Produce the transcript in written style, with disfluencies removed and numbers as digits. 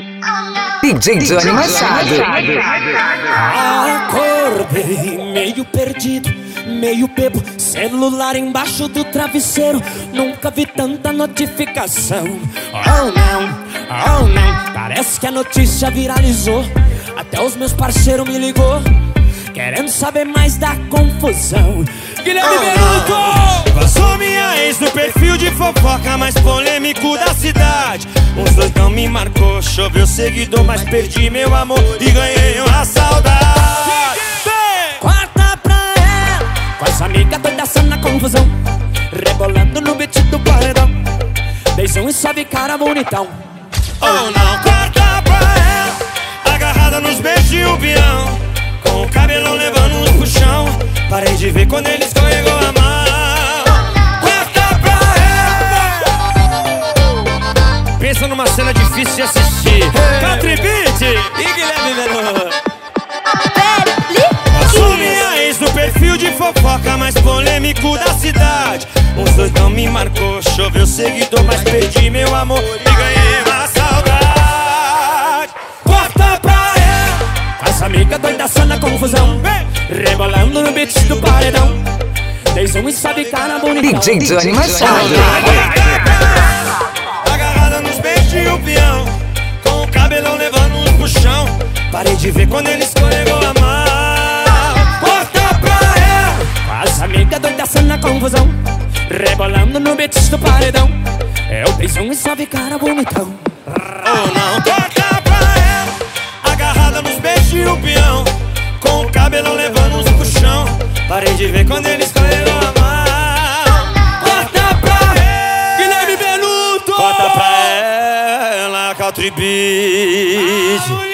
DJ Johnny Machado. Acordei meio perdido, meio bebo, celular embaixo do travesseiro. Nunca vi tanta notificação. Oh não, parece que a notícia viralizou. Até os meus parceiros me ligou, querendo saber mais da confusão. Guilherme Benuto! Passou minha ex no perfil de fofoca mais polêmico da cidade. Os dois não me marcou, choveu seguidor, mas perdi meu amor e ganhei uma saudade. Corta pra ela, com as amigas doidaçando na confusão, rebolando no beat do paredão. Beijão e sobe cara bonitão. Oh não, corta pra ela, agarrada nos beijos de um peão, com o cabelão levando uns puxão. Parei de ver quando ele escorregou a mão. Corta pra ela. Pensa numa cena difícil de assistir. Country Beat e Guilherme Benuto. Passou minha ex no perfil de fofoca mais polêmico da cidade. Os dois não me marcou, choveu seguidor, mas perdi meu amor e ganhei uma saudade. Corta pra ela, as amigas doidaçando na confusão, rebolando no beat do paredão. Beijão e sobe cara bonitão. DJ Johnny Machado. Agarrada nos beijos de um peão, com o cabelão levando uns puxão. Parei de ver quando ele escorregou a mão. Corta pra ela, as amigas doidaçando na confusão, rebolando no beat do paredão. É o beijão e sobe cara bonitão. Oh não, corta pra ela, agarrada nos beijos de um peão, com o cabelão levando uns puxão. Parei de ver quando ele escorregou a mão. Corta pra ela, Guilherme Benuto! corta pra ela, Country Beat.